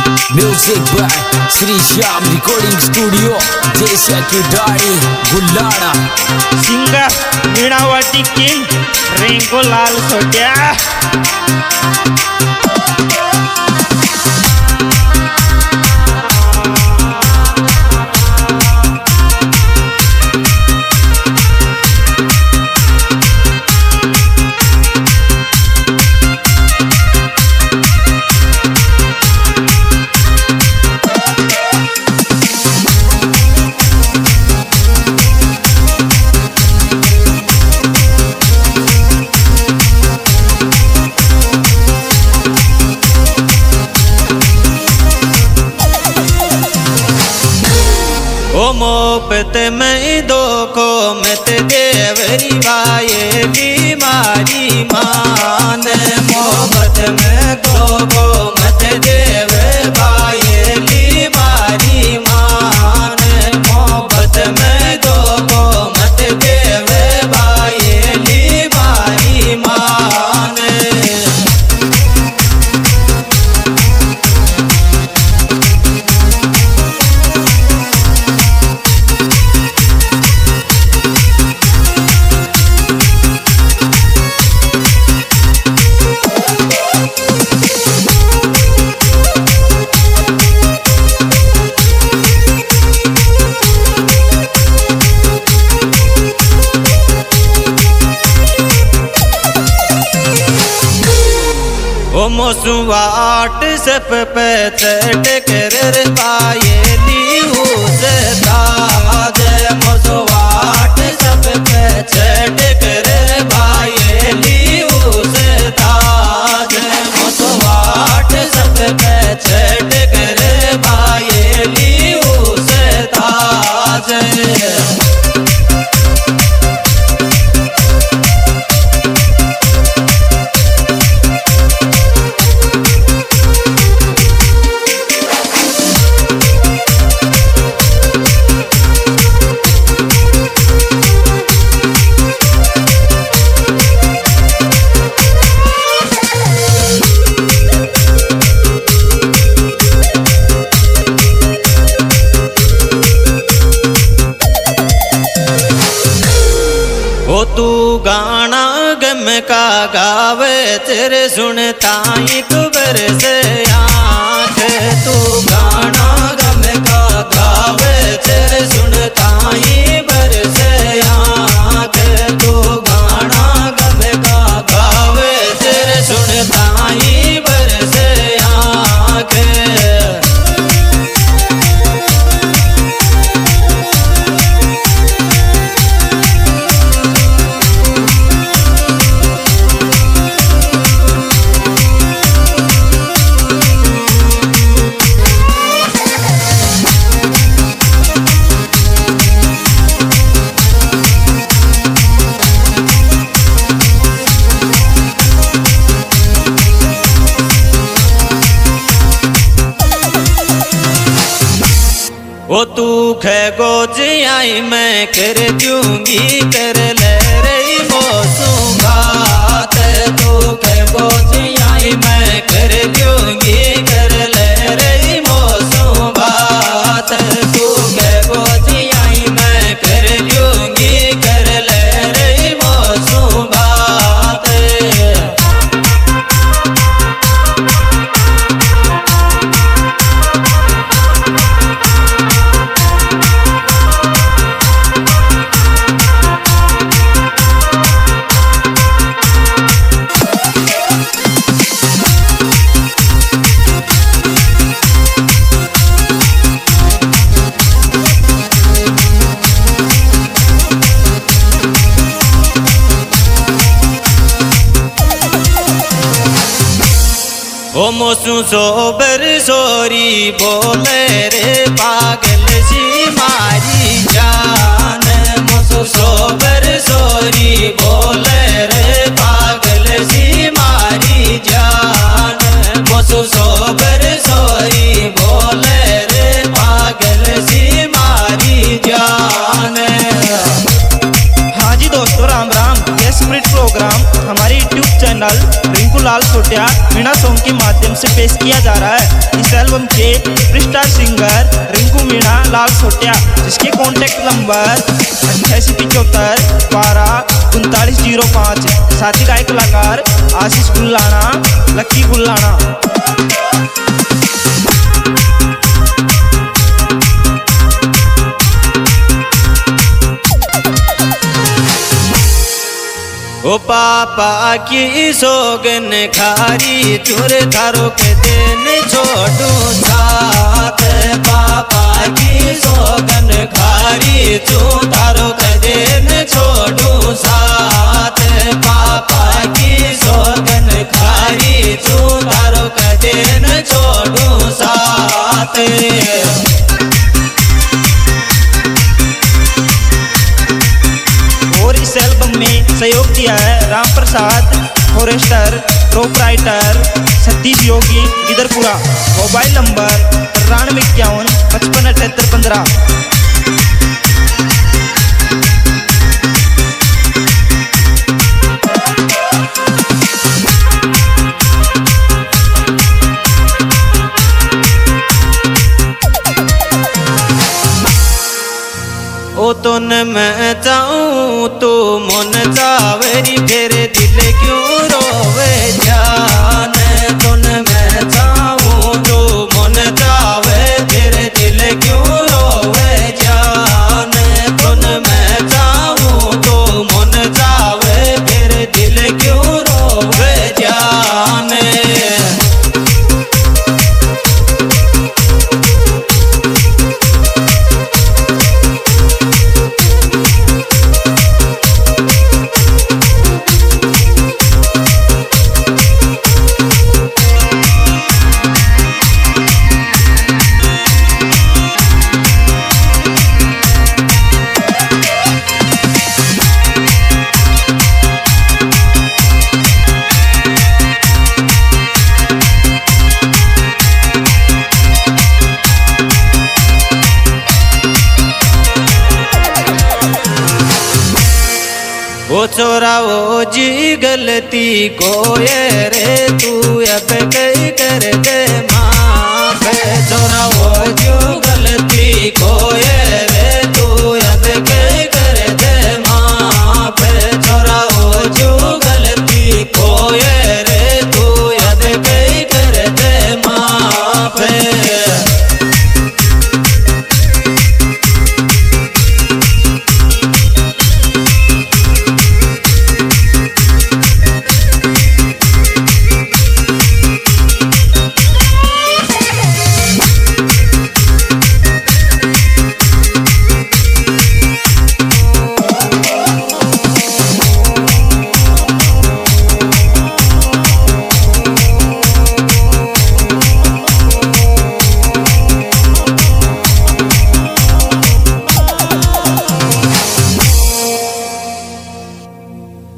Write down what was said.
Music by Shri Shyam recording studio जैसा की दाढ़ी गुल्लाड़ा सिंगर मीणावटी किंग रिंकू लाल सोटिया। ओ मोहब्बत में दो को मत देवरी वाये बीमारी मान। मोहब्बत में दो को मत देव वाये बीमारी मान। मोहब्बत में दो को मत देव वाये बीमारी मान। ओ मोसुवाट सब पे चढ़ कर पाए न्यूज़ ताज। मोसुवाट सब पे चढ़ कर पाए न्यूज़ ताज। मोसुवाट सब पे चढ़ कर पाए न्यूज़ ताज। ओ तू गाना गम का गावे तेरे सुनता ही कुबर से आँख। तू गाना गम का गावे तेरे सुनता ही बर से आँख। तू गाना गम का गावे तेरे सुनता ही बर से आँख। ओ तू खगोज आई मैं कर दूंगी कर ले रही मौसम बात। तू खगोज आई मैं कर दूंगी कर ले रही मौसम बात। तू खगोज आई मैं कर दूंगी कर ले रही मौसम बात। ओ मोसू सोबर सोरी बोले रे पागल सी मारी जान। मोसू सोबर सोरी बोले रे पागल सी मारी जान। मोसू सोबर सोरी बोले रे पागल सी मारी जान। हाँ जी दोस्तों, राम राम। ये स्प्रिट प्रोग्राम हमारे YouTube channel Rinku Lal Sotiya Meena song के माध्यम से पेश किया जा रहा है। इस एल्बम के birthday superstar singer Rinku Meena Lal Sotiya, जिसके कॉन्टैक्ट नंबर 8875123905। साथी गायक कलाकार आशीष गुल्लाना, लक्की गुल्लाना। ओ पापा की सोगन खारी चूर थारो के दिन छोड़ू साथ। पापा की सोगन खारी चू थारो के दिन छोड़ू साथ। पापा की सोगन खारी चू थारो के दिन छोड़ू साथ। और इस एल्बम में सहयोग किया है Ram Prasad forester, proprietor Satish Yogi Gidarpura. Mobile number 9351557815। ओ तुन मैं चाहूँ तो मन चावेरी, फिर दिल क्यों रोवे जान। तुन मैं चाहूँ तो मन चावे, फिर दिल क्यों रोवे जान। तुन मैं चाहूँ तो मन चावे, फिर दिल क्यों रोवे जान। ओ छोरा ओ जी गलती को ये रे तू